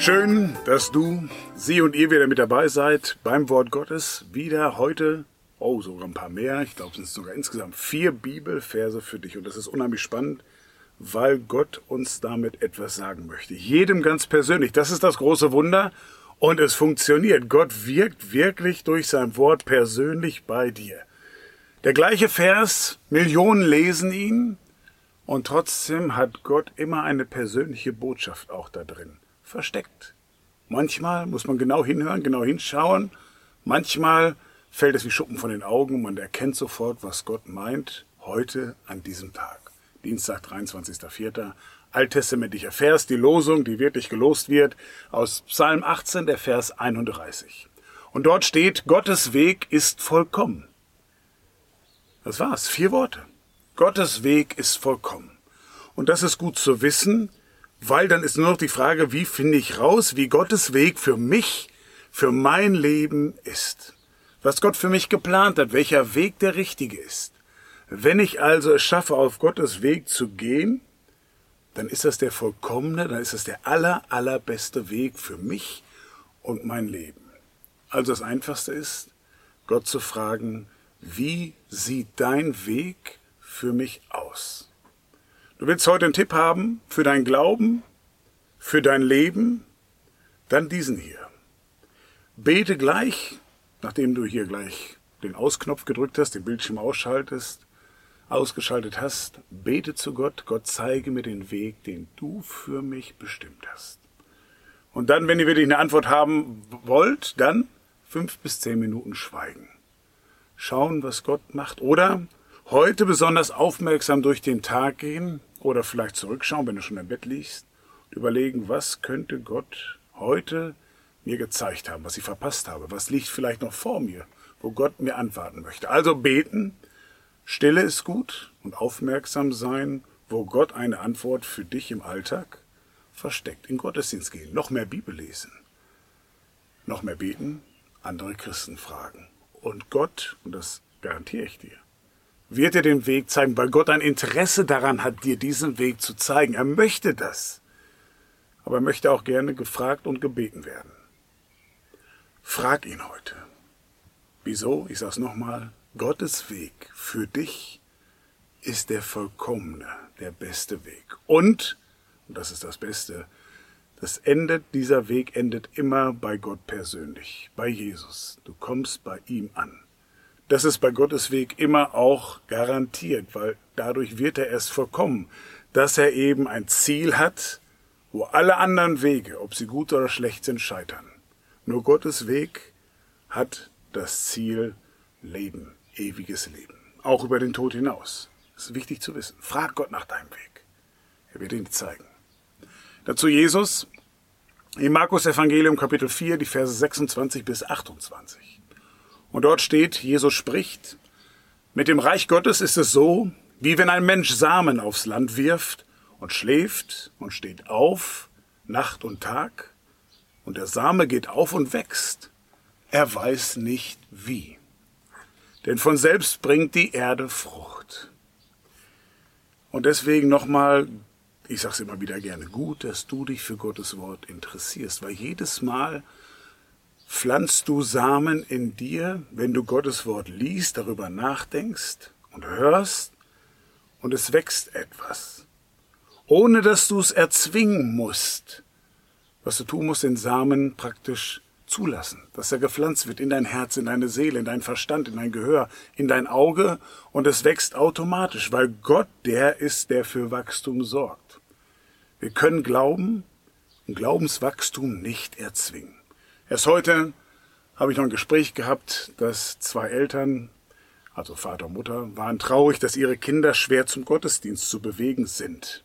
Schön, dass du, Sie und ihr wieder mit dabei seid beim Wort Gottes. Wieder heute, sogar ein paar mehr. Ich glaube, es sind sogar insgesamt 4 Bibelverse für dich. Und das ist unheimlich spannend, weil Gott uns damit etwas sagen möchte. Jedem ganz persönlich. Das ist das große Wunder. Und es funktioniert. Gott wirkt wirklich durch sein Wort persönlich bei dir. Der gleiche Vers, Millionen lesen ihn. Und trotzdem hat Gott immer eine persönliche Botschaft auch da drin. Versteckt. Manchmal muss man genau hinhören, genau hinschauen. Manchmal fällt es wie Schuppen von den Augen und man erkennt sofort, was Gott meint, heute an diesem Tag. Dienstag, 23.04. Alttestamentlicher Vers, die Losung, die wirklich gelost wird, aus Psalm 18, der Vers 31. Und dort steht, Gottes Weg ist vollkommen. Das war's, 4 Worte. Gottes Weg ist vollkommen. Und das ist gut zu wissen, weil dann ist nur noch die Frage, wie finde ich raus, wie Gottes Weg für mich, für mein Leben ist. Was Gott für mich geplant hat, welcher Weg der richtige ist. Wenn ich also es schaffe, auf Gottes Weg zu gehen, dann ist das der vollkommene, dann ist das der allerbeste Weg für mich und mein Leben. Also das Einfachste ist, Gott zu fragen, wie sieht dein Weg für mich aus? Du willst heute einen Tipp haben für deinen Glauben, für dein Leben, dann diesen hier. Bete gleich, nachdem du hier gleich den Ausknopf gedrückt hast, den Bildschirm ausgeschaltet hast, bete zu Gott, Gott zeige mir den Weg, den du für mich bestimmt hast. Und dann, wenn ihr wirklich eine Antwort haben wollt, dann 5 bis 10 Minuten schweigen. Schauen, was Gott macht. Oder heute besonders aufmerksam durch den Tag gehen oder vielleicht zurückschauen, wenn du schon im Bett liegst, und überlegen, was könnte Gott heute mir gezeigt haben, was ich verpasst habe, was liegt vielleicht noch vor mir, wo Gott mir antworten möchte. Also beten, Stille ist gut und aufmerksam sein, wo Gott eine Antwort für dich im Alltag versteckt. In Gottesdienst gehen, noch mehr Bibel lesen, noch mehr beten, andere Christen fragen. Und Gott, und das garantiere ich dir, wird dir den Weg zeigen, weil Gott ein Interesse daran hat, dir diesen Weg zu zeigen. Er möchte das. Aber er möchte auch gerne gefragt und gebeten werden. Frag ihn heute. Wieso? Ich sage es nochmal. Gottes Weg für dich ist der vollkommene, der beste Weg. Und das ist das Beste, dieser Weg endet immer bei Gott persönlich, bei Jesus. Du kommst bei ihm an. Das ist bei Gottes Weg immer auch garantiert, weil dadurch wird er erst vollkommen, dass er eben ein Ziel hat, wo alle anderen Wege, ob sie gut oder schlecht sind, scheitern. Nur Gottes Weg hat das Ziel Leben, ewiges Leben, auch über den Tod hinaus. Das ist wichtig zu wissen. Frag Gott nach deinem Weg. Er wird ihn dir zeigen. Dazu Jesus im Markus Evangelium Kapitel 4, die Verse 26 bis 28. Und dort steht, Jesus spricht, mit dem Reich Gottes ist es so, wie wenn ein Mensch Samen aufs Land wirft und schläft und steht auf, Nacht und Tag, und der Same geht auf und wächst. Er weiß nicht wie. Denn von selbst bringt die Erde Frucht. Und deswegen nochmal, ich sage es immer wieder gerne, gut, dass du dich für Gottes Wort interessierst, weil jedes Mal pflanzt du Samen in dir, wenn du Gottes Wort liest, darüber nachdenkst und hörst, und es wächst etwas. Ohne dass du es erzwingen musst. Was du tun musst, den Samen praktisch zulassen, dass er gepflanzt wird in dein Herz, in deine Seele, in deinen Verstand, in dein Gehör, in dein Auge, und es wächst automatisch, weil Gott der ist, der für Wachstum sorgt. Wir können glauben und Glaubenswachstum nicht erzwingen. Erst heute habe ich noch ein Gespräch gehabt, dass 2 Eltern, also Vater und Mutter, waren traurig, dass ihre Kinder schwer zum Gottesdienst zu bewegen sind.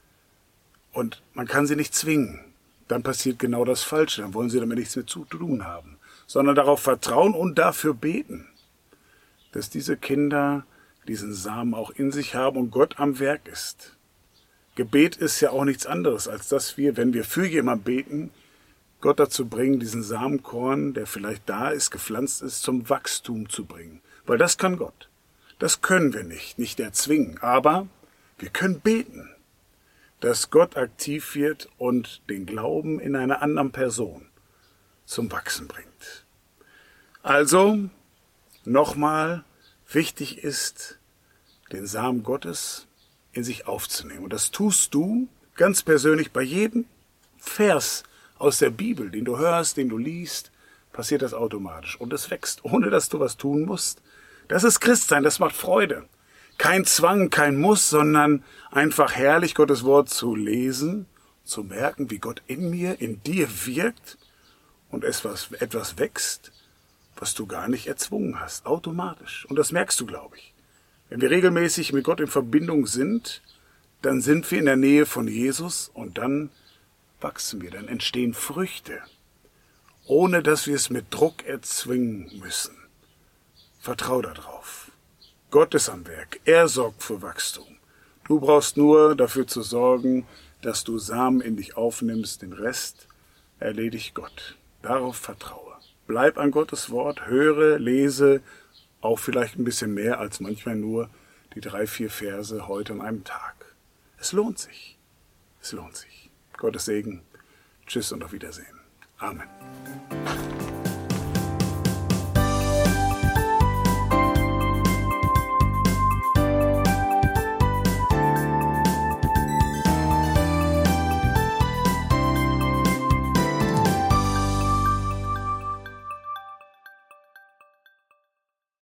Und man kann sie nicht zwingen. Dann passiert genau das Falsche. Dann wollen sie damit nichts mehr zu tun haben. Sondern darauf vertrauen und dafür beten, dass diese Kinder diesen Samen auch in sich haben und Gott am Werk ist. Gebet ist ja auch nichts anderes, als dass wir, wenn wir für jemanden beten, Gott dazu bringen, diesen Samenkorn, der vielleicht da ist, gepflanzt ist, zum Wachstum zu bringen. Weil das kann Gott. Das können wir nicht erzwingen. Aber wir können beten. dass Gott aktiv wird und den Glauben in einer anderen Person zum Wachsen bringt. Also, nochmal, wichtig ist, den Samen Gottes in sich aufzunehmen. Und das tust du ganz persönlich bei jedem Vers aus der Bibel, den du hörst, den du liest, passiert das automatisch. Und es wächst, ohne dass du was tun musst. Das ist Christsein, das macht Freude. Kein Zwang, kein Muss, sondern einfach herrlich Gottes Wort zu lesen, zu merken, wie Gott in mir, in dir wirkt und etwas wächst, was du gar nicht erzwungen hast, automatisch. Und das merkst du, glaube ich. Wenn wir regelmäßig mit Gott in Verbindung sind, dann sind wir in der Nähe von Jesus und dann wachsen wir, dann entstehen Früchte, ohne dass wir es mit Druck erzwingen müssen. Vertrau darauf. Gott ist am Werk. Er sorgt für Wachstum. Du brauchst nur dafür zu sorgen, dass du Samen in dich aufnimmst. Den Rest erledigt Gott. Darauf vertraue. Bleib an Gottes Wort, höre, lese, auch vielleicht ein bisschen mehr als manchmal nur die 3-4 Verse heute an einem Tag. Es lohnt sich. Es lohnt sich. Gottes Segen. Tschüss und auf Wiedersehen. Amen.